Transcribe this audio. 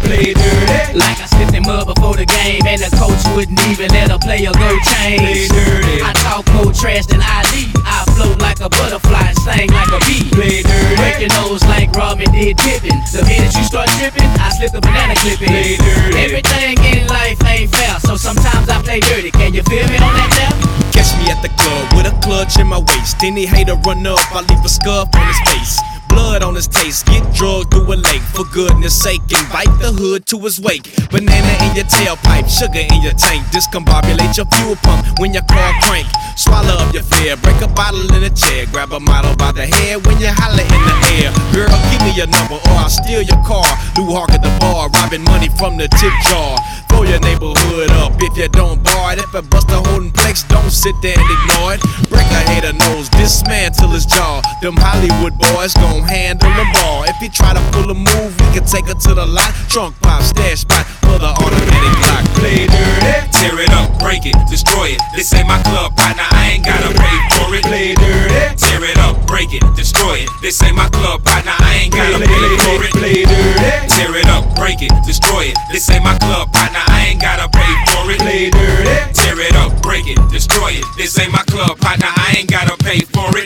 play dirty. Like I slipped in mud before the game, and the coach wouldn't even let a player go change. Play dirty. I talk more trash than I lead. I float like a butterfly, sting like a bee. Play dirty. Break your nose like Robin did Pippen. The minute you start tripping, I slip the banana clipping. Play dirty. Everything in life ain't fair, so sometimes I play dirty. Can you feel me on that there? Catch me at the club with a clutch in my waist. Any hater run up, I leave a scuff on his face. Blood on his taste, get drugged through a lake. For goodness sake, invite the hood to his wake. Banana in your tailpipe, sugar in your tank. Discombobulate your fuel pump when your car crank. Swallow up your fear, break a bottle in a chair. Grab a model by the head when you holler in the air. Girl, give me your number or I'll steal your car. Lou Hawk at the bar, robbing money from the tip jar. Throw your neighborhood up if you don't bar it. If a buster holding flex, don't sit there and ignore it. Break a hater nose, dismantle his jaw. Them Hollywood boys gon' handle them all. If he try to pull a move, we can take her to the lot. Trunk pop, stash spot for the automatic lock. Play dirty. Tear it up, break it, destroy it. This ain't my club, partner, I ain't gotta pay for it. Play dirty. Tear it up, break it, destroy it. This ain't my club, partner, I ain't gotta pay for it. Play dirty. Tear it up, break it, destroy it. This ain't my club, partner, I ain't gotta pay for it. Play dirty. Tear it up, break it, destroy it. This ain't my